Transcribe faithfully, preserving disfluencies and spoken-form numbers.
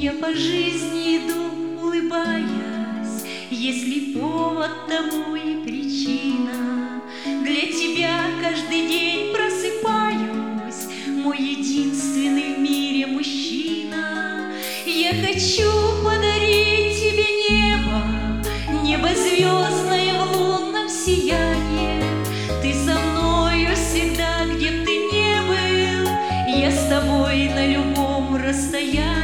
Я по жизни иду, улыбаясь, если повод тому и причина. Для тебя каждый день просыпаюсь, мой единственный в мире мужчина. Я хочу подарить тебе небо, небо звездное в лунном сиянии. Ты со мною всегда, где б ты не был, я с тобой на любом расстоянии.